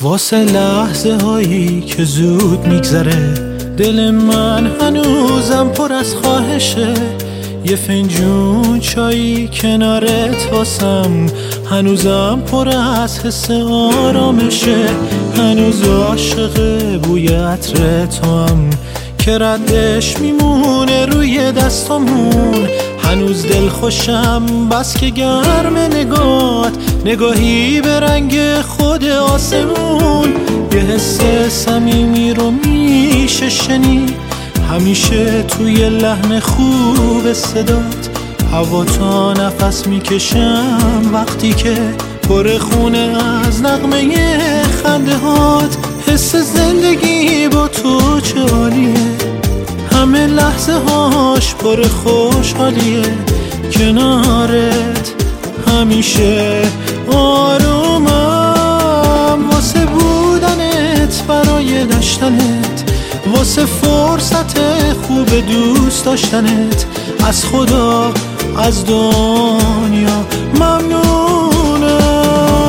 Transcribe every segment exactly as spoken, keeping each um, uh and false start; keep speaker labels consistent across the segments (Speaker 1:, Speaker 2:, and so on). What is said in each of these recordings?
Speaker 1: واسه لحظه هایی که زود میگذره، دل من هنوزم پر از خواهشه. یه فنجون چایی کنارت واسم، هنوزم پر از حس آرامشه. هنوز عاشق بوی عطر تو هم که ردش میمونه روی دستامون. هنوز دل خوشم بس که گرم نگات، نگاهی به رنگ خود آسمون. یه حس صمیمی رو میشه شنید همیشه توی لحن خوب صدات. هوا تا نفس میکشم وقتی که پر خونه از نغمه خنده هات. حس زندگی با تو چه عالیه، همه لحظه هاش پر خوشحالیه. کنارت همیشه آرومم، واسه بودنت برای داشتنت، واسه فرصت خوب دوست داشتنت. از خدا از دنیا ممنونم.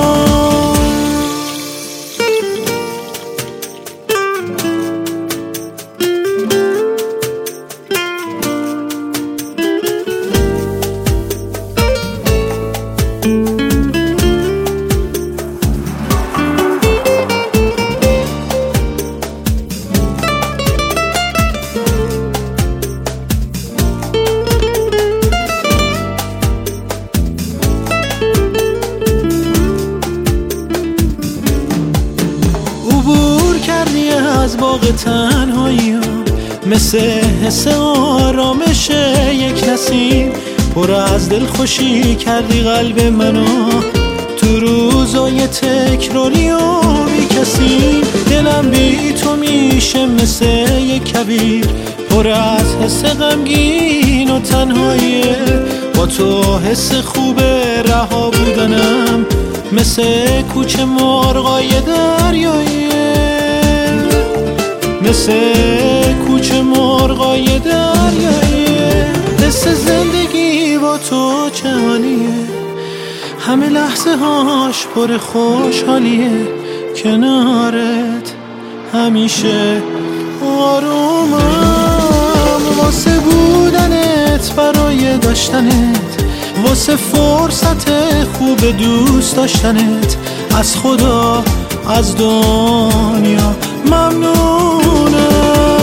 Speaker 1: از باغ تنهایی ها مثل حس آرامش یک نسیم، پر از دل خوشی کردی قلب منو تو روزای تکراری و بی کسی. دلم بی تو میشه مثل یک کویر، پر از حس غمگین و تنهاییه. با تو حس خوب رها بودنم مثل کوچه مرغای دریاییه، مثل کوچه مرغای دریاییه. حس زندگی با تو چه عالیه، همه لحظه هاش پر خوشحالیه. کنارت همیشه آرومم، واسه بودنت برای داشتنت، واسه فرصت خوب دوست داشتنت. از خدا از دنیا ممنونم.